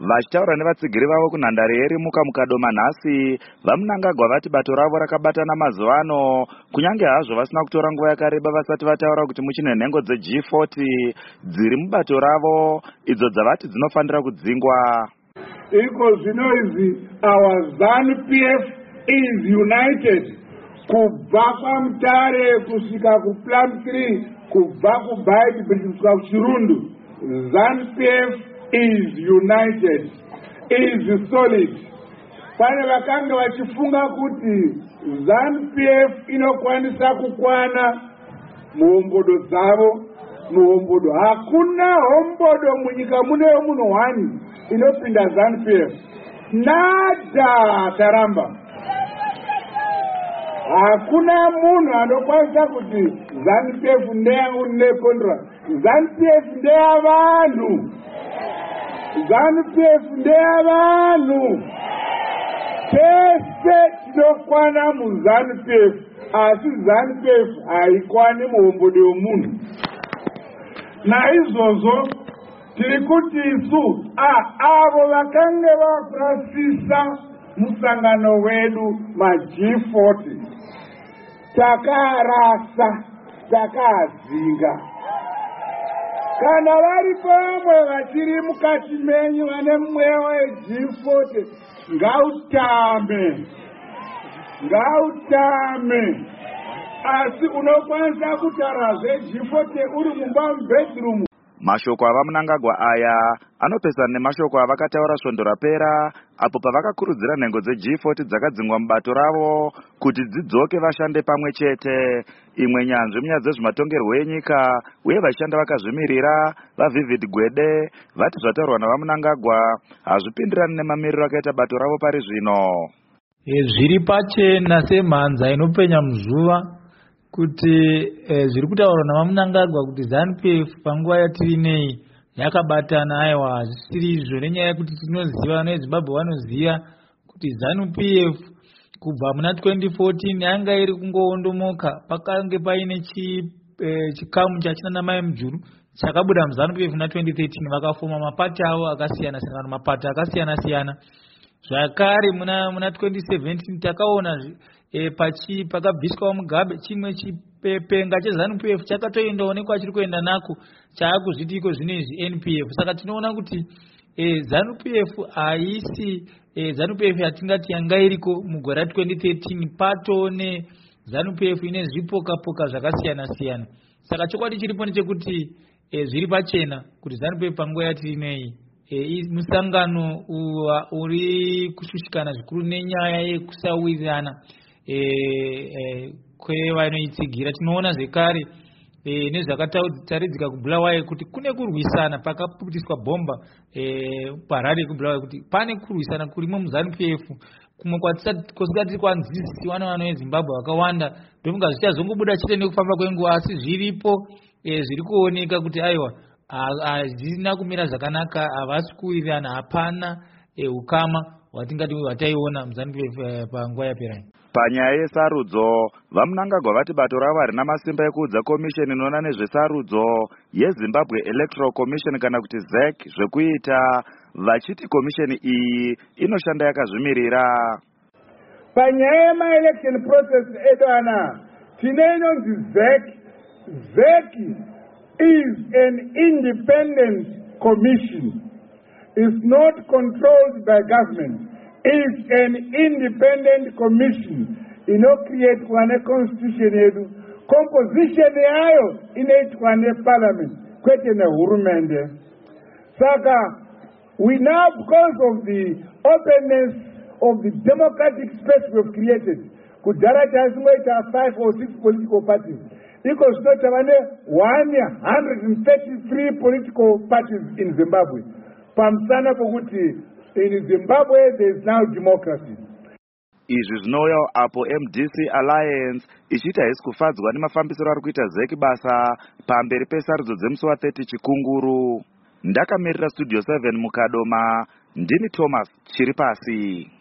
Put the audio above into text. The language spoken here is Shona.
Vachitaura nevatsigiri vavo kunhandare yeRimuka mukadoma nhasi, vaMnangagwa vati bato ravo rakabatana mazuva ano, kunyange hazvo vasina kutora nguva yakareba vasati vataura kuti muchine nhengo dzeG40 dziri mubato ravo, idzo dzavati dzinofanira kudzingwa. Iko zvino izvi our ZANU-PF is united. Kubva kwaMutare kusvika kuPlum 3, kubva kuBhaiti Bridge kusvika kuChirundu, ZANU-PF is united, is solid. Pane vakanga vachifunga kuti ZANU-PF inokwanisa kukwana muhombodo dzavo, muhombodo. Hakuna hombodo munyika muneyo muno hwani inopinda ZANU-PF. Nada taramba. Hakuna munhu anokwanisa kuti ZANU-PF ndeyangu nekondra. ZANU-PF ndeyavanhu. ZANU-PF ndeyavanhu. Tese tinokwana muZANU-PF, asi ZANU-PF haikwani muhombodo yomunhu. Naizvozvo tiri kuti isu avo vakanga vapurasisa musangano wedu maG40 takarasa, takazinga. Kana vari pamwe vachiri mukati menyu vane mweya weG40, ngautame. Asi unokwanisa kutaura zveG40 uri mumba mubedroom. Mashoko avaMnangagwa aya anopesana nemashoko avakataura svondo rapera, apo pavakakurudzira nhengo dzeG40 dzakadzingwa mubato ravo kuti dzidzoke vashande pamwe chete. Imwe nyanzvi munyaya dzezvematongerwo enyika uye vashanda vakazvimirira vaVivid Gwede vati zvataurwa navaMnangagwa hazvipindirani nemamiriro akaita bato ravo pari zvino. Zviri pachena semhanza inopenya muzuva kuti zviri kutaurwa navaMnangagwa kuti ZANU-PF panguva yatiri nei yakabatana. Aiwa, hazvisiri izvo, nenyaya yekuti tinoziva neZimbabwe vanoziva kuti ZANU-PF kubva muna 2014 yanga iri kungoondomoka. Pakange paine chikamu chachina namai mujuru chakabuda muZANU-PF muna 2013 vakafoma mapati avo akasiyana-siyana, mapati akasiyana-siyana. Zvakare muna 2017 takaona pakabviswa Mugabe chimwe chipenga cheZANU-PF chakatoendawo nekwachiri kuenda nako chaakuzviti iko zvinezvi NPF. Saka tinoona kuti ZANU-PF haisi ZANU-PF yatingati yanga iriko mugore 2013. Patone ZANU-PF ine zvipoka-poka zvakasiyana-siyana. Saka chokwadi chiripo ndechekuti zviri pachena kuti ZANU-PF panguva yatiri nei musangano uri kushushikana zvikuru nenyaya yekusawirirana kwevanoitsigira. Tinoona zvekare nezvakataridzika kuBulawayo kuti kune kurwisana pakaputiswa bhomba paHarare kuBulawayo, kuti pane kurwisana kurimo muZANU-PF kumwe kwatisati kwanzisi vana veZimbabwe vakawanda ndofunga zvichazongobuda chete nekufamba kwenguva, asi zviripo zviri kuoneka kuti aiwa hazina kumira zvakanaka, havasi kuwirirana, hapana ukama hwatingati hwataiona muZANU-PF panguva yapera. Panyaya yesarudzo, vaMnangagwa vati bato ravo harina masimba ekuudza komisheni inoona nezvesarudzo yeZimbabwe Electoral Commission kana kuti ZEC zvekuita, vachiti komisheni iyi inoshanda yakazvimirira. Panyaya yema-election process edu ana tine inonzi ZEC. ZEC is an independent commission. It's not controlled by government. It's an independent commission. Inocreatewa neconstitution yedu. Composition yayo inoitwa neparliament, kwete nehurumende. Saka we now, because of the openness of the democratic space we've created, kudhara tasingoita 5 or 6 political parties. Iko zvino tava ne133 political parties in Zimbabwe. Pamusana pokuti in Zimbabwe there is now democracy. Izvi zvinouya apo MDC Alliance ichita haisi kufadzwa nemafambisiro ari kuita ZEC basa pamberi pesarudzo dzemusi wa30 Chikunguru. Ndakamirira Studio 7 mukadoma, ndini Thomas Chiripasi.